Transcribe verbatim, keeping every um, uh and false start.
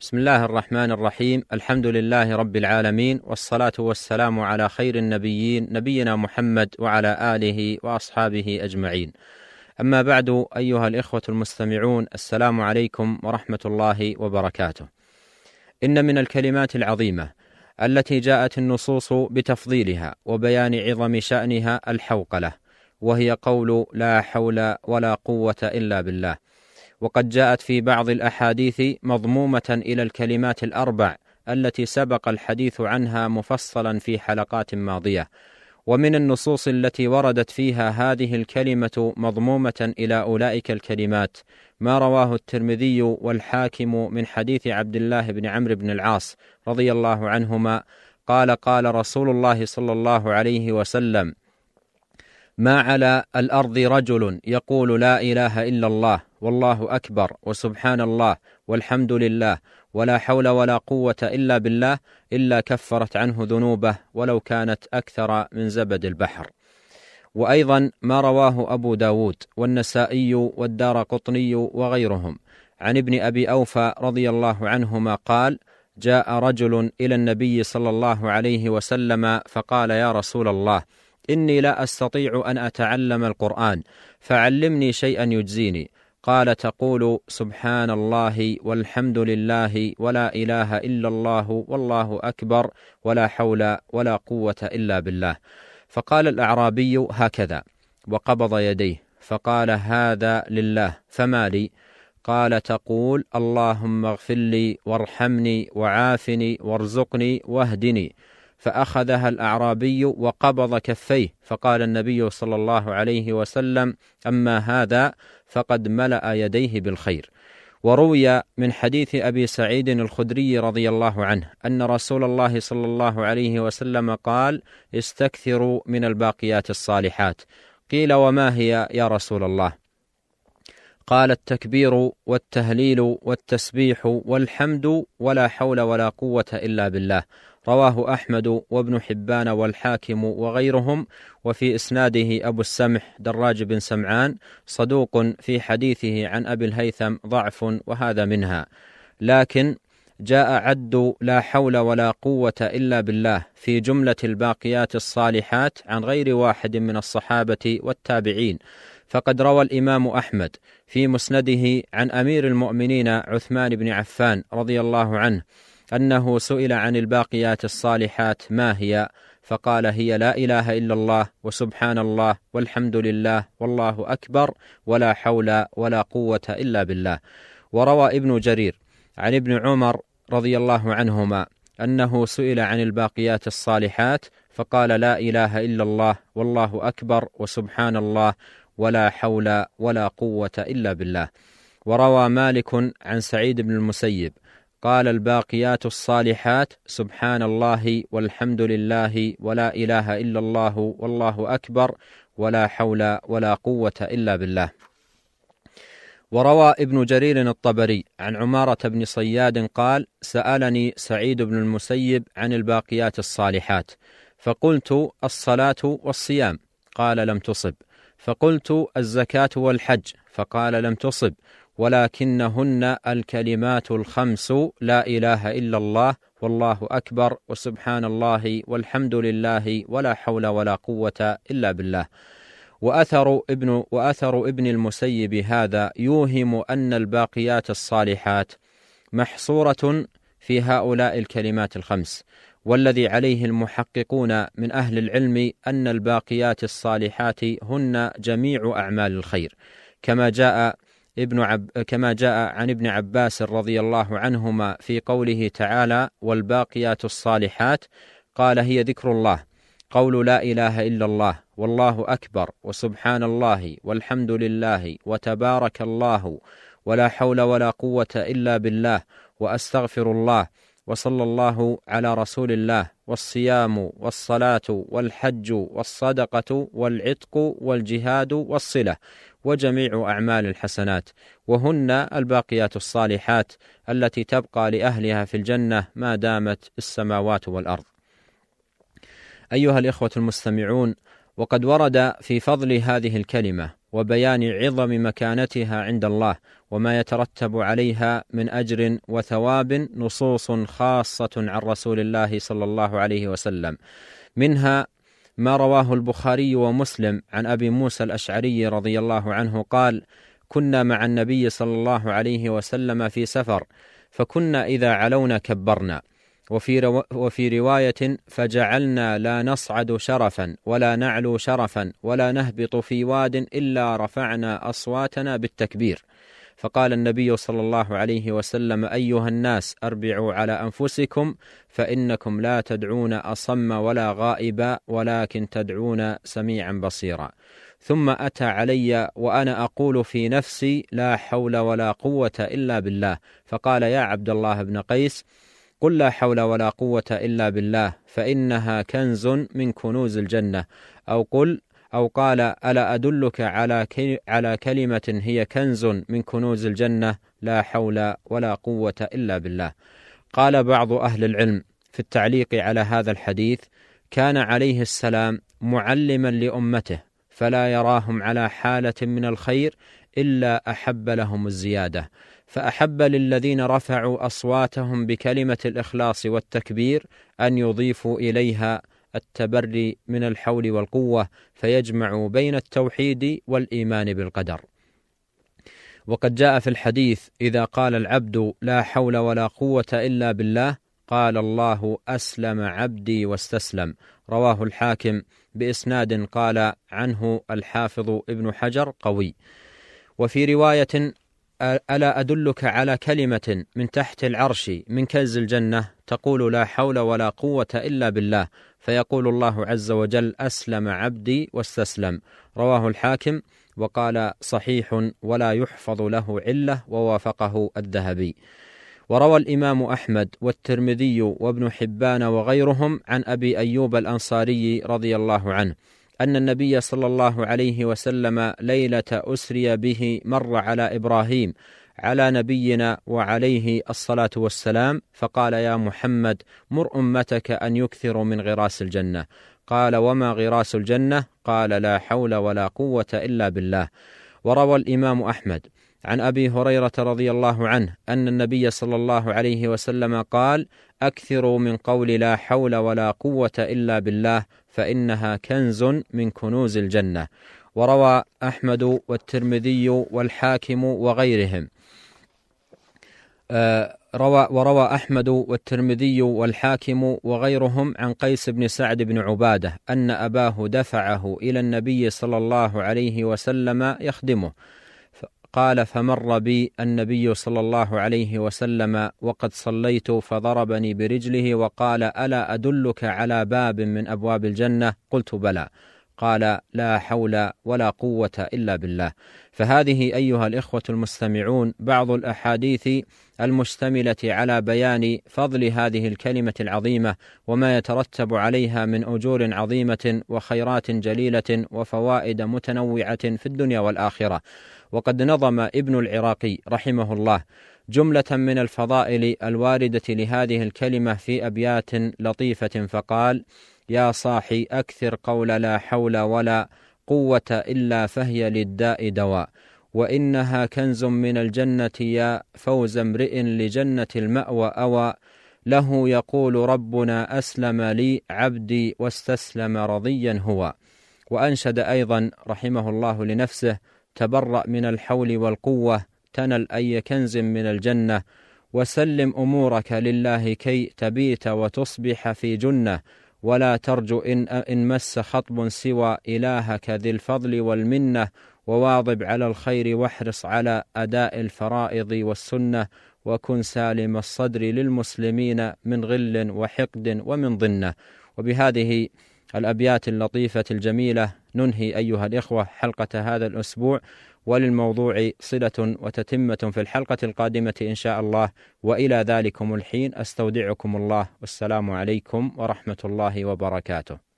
بسم الله الرحمن الرحيم. الحمد لله رب العالمين، والصلاة والسلام على خير النبيين نبينا محمد وعلى آله وأصحابه أجمعين. أما بعد، أيها الإخوة المستمعون، السلام عليكم ورحمة الله وبركاته. إن من الكلمات العظيمة التي جاءت النصوص بتفضيلها وبيان عظم شأنها الحوقلة، وهي قول لا حول ولا قوة إلا بالله. وقد جاءت في بعض الأحاديث مضمومة إلى الكلمات الأربع التي سبق الحديث عنها مفصلا في حلقات ماضية. ومن النصوص التي وردت فيها هذه الكلمة مضمومة إلى أولئك الكلمات ما رواه الترمذي والحاكم من حديث عبد الله بن عمرو بن العاص رضي الله عنهما قال: قال رسول الله صلى الله عليه وسلم: ما على الأرض رجل يقول لا إله إلا الله والله أكبر وسبحان الله والحمد لله ولا حول ولا قوة إلا بالله إلا كفرت عنه ذنوبه ولو كانت أكثر من زبد البحر. وأيضا ما رواه أبو داود والنسائي والدارقطني وغيرهم عن ابن أبي أوفى رضي الله عنهما قال: جاء رجل إلى النبي صلى الله عليه وسلم فقال: يا رسول الله، إني لا أستطيع أن أتعلم القرآن، فعلمني شيئا يجزيني. قال: تقول سبحان الله والحمد لله ولا إله إلا الله والله أكبر ولا حول ولا قوة إلا بالله. فقال الأعرابي: هكذا، وقبض يديه فقال: هذا لله، فما لي؟ قال: تقول اللهم اغفر لي وارحمني وعافني وارزقني واهدني. فأخذها الأعرابي وقبض كفيه، فقال النبي صلى الله عليه وسلم: أما هذا فقد ملأ يديه بالخير. وروي من حديث أبي سعيد الخدري رضي الله عنه أن رسول الله صلى الله عليه وسلم قال: استكثروا من الباقيات الصالحات. قيل: وما هي يا رسول الله؟ قال: التكبير والتهليل والتسبيح والحمد ولا حول ولا قوة إلا بالله. رواه أحمد وابن حبان والحاكم وغيرهم، وفي إسناده أبو السمح دراج بن سمعان صدوق، في حديثه عن أبي الهيثم ضعف، وهذا منها. لكن جاء عد لا حول ولا قوة إلا بالله في جملة الباقيات الصالحات عن غير واحد من الصحابة والتابعين. فقد روى الإمام أحمد في مسنده عن أمير المؤمنين عثمان بن عفان رضي الله عنه أنه سئل عن الباقيات الصالحات ما هي، فقال: هي لا إله إلا الله وسبحان الله والحمد لله والله أكبر ولا حول ولا قوة إلا بالله. وروى ابن جرير عن ابن عمر رضي الله عنهما أنه سئل عن الباقيات الصالحات فقال: لا إله إلا الله والله أكبر وسبحان الله ولا حول ولا قوة إلا بالله. وروى مالك عن سعيد بن المسيب قال: الباقيات الصالحات سبحان الله والحمد لله ولا إله إلا الله والله أكبر ولا حول ولا قوة إلا بالله. وروى ابن جرير الطبري عن عمارة بن صياد قال: سألني سعيد بن المسيب عن الباقيات الصالحات، فقلت: الصلاة والصيام، قال: لم تصب. فقلت: الزكاة والحج، فقال: لم تصب، ولكنهن الكلمات الخمس: لا إله إلا الله والله أكبر وسبحان الله والحمد لله ولا حول ولا قوة إلا بالله. وأثر ابن, وأثر ابن المسيب هذا يوهم أن الباقيات الصالحات محصورة في هؤلاء الكلمات الخمس. والذي عليه المحققون من أهل العلم أن الباقيات الصالحات هن جميع أعمال الخير، كما جاء ابن عب كما جاء عن ابن عباس رضي الله عنهما في قوله تعالى: والباقيات الصالحات، قال: هي ذكر الله، قول لا إله إلا الله والله أكبر وسبحان الله والحمد لله وتبارك الله ولا حول ولا قوة إلا بالله وأستغفر الله وصلى الله على رسول الله، والصيام والصلاة والحج والصدقة والعتق والجهاد والصلة وجميع أعمال الحسنات، وهن الباقيات الصالحات التي تبقى لأهلها في الجنة ما دامت السماوات والأرض. أيها الإخوة المستمعون، وقد ورد في فضل هذه الكلمة وبيان عظم مكانتها عند الله وما يترتب عليها من أجر وثواب نصوص خاصة عن رسول الله صلى الله عليه وسلم، منها ما رواه البخاري ومسلم عن أبي موسى الأشعري رضي الله عنه قال: كنا مع النبي صلى الله عليه وسلم في سفر، فكنا إذا علونا كبرنا، وفي, رو وفي رواية: فجعلنا لا نصعد شرفا ولا نعلو شرفا ولا نهبط في واد إلا رفعنا أصواتنا بالتكبير. فقال النبي صلى الله عليه وسلم: أيها الناس، أربعوا على أنفسكم، فإنكم لا تدعون أصم ولا غائبا، ولكن تدعون سميعا بصيرا. ثم أتى علي وأنا أقول في نفسي: لا حول ولا قوة إلا بالله. فقال: يا عبد الله بن قيس، قل لا حول ولا قوة إلا بالله، فإنها كنز من كنوز الجنة. أو قل أو قال: ألا أدلك على على كلمة هي كنز من كنوز الجنة، لا حول ولا قوة إلا بالله. قال بعض أهل العلم في التعليق على هذا الحديث: كان عليه السلام معلما لأمته، فلا يراهم على حالة من الخير إلا أحب لهم الزيادة، فأحب للذين رفعوا أصواتهم بكلمة الإخلاص والتكبير أن يضيفوا إليها التبري من الحول والقوة، فيجمع بين التوحيد والإيمان بالقدر. وقد جاء في الحديث: إذا قال العبد لا حول ولا قوة إلا بالله، قال الله: أسلم عبدي واستسلم. رواه الحاكم بإسناد قال عنه الحافظ ابن حجر قوي. وفي رواية: ألا أدلك على كلمة من تحت العرش من كنز الجنة، تقول لا حول ولا قوة إلا بالله، فيقول الله عز وجل: أسلم عبدي واستسلم. رواه الحاكم وقال: صحيح ولا يحفظ له علة، ووافقه الذهبي. وروى الإمام أحمد والترمذي وابن حبان وغيرهم عن أبي أيوب الأنصاري رضي الله عنه أن النبي صلى الله عليه وسلم ليلة أسري به مر على إبراهيم على نبينا وعليه الصلاة والسلام، فقال: يا محمد، مر أمتك أن يكثروا من غراس الجنة. قال: وما غراس الجنة؟ قال: لا حول ولا قوة إلا بالله. وروى الإمام أحمد عن أبي هريرة رضي الله عنه أن النبي صلى الله عليه وسلم قال: أكثروا من قول لا حول ولا قوة إلا بالله، فإنها كنز من كنوز الجنة. وروى أحمد والترمذي والحاكم وغيرهم آه روى وروى أحمد والترمذي والحاكم وغيرهم عن قيس بن سعد بن عبادة أن أباه دفعه إلى النبي صلى الله عليه وسلم يخدمه، قال: فمر بي النبي صلى الله عليه وسلم وقد صليت، فضربني برجله وقال: ألا أدلك على باب من أبواب الجنة؟ قلت: بلى. قال: لا حول ولا قوة إلا بالله. فهذه أيها الإخوة المستمعون بعض الأحاديث المشتملة على بيان فضل هذه الكلمة العظيمة وما يترتب عليها من أجور عظيمة وخيرات جليلة وفوائد متنوعة في الدنيا والآخرة. وقد نظم ابن العراقي رحمه الله جملة من الفضائل الواردة لهذه الكلمة في أبيات لطيفة، فقال: يا صاحي أكثر قول لا حول ولا قوة إلا فهي للداء دواء، وإنها كنز من الجنة يا فوز امرئ لجنة المأوى أوى، له يقول ربنا أسلم لي عبدي واستسلم رضيا هو. وأنشد أيضا رحمه الله لنفسه: تبرأ من الحول والقوة تنل أي كنز من الجنة، وسلم أمورك لله كي تبيت وتصبح في جنة، ولا ترجو إن, إن مس خطب سوى إلهك ذي الفضل والمنة، وواظب على الخير واحرص على أداء الفرائض والسنة، وكن سالم الصدر للمسلمين من غل وحقد ومن ضنة. وبهذه الأبيات اللطيفة الجميلة ننهي أيها الإخوة حلقة هذا الأسبوع، وللموضوع صلة وتتمة في الحلقة القادمة إن شاء الله. وإلى ذلكم الحين أستودعكم الله، والسلام عليكم ورحمة الله وبركاته.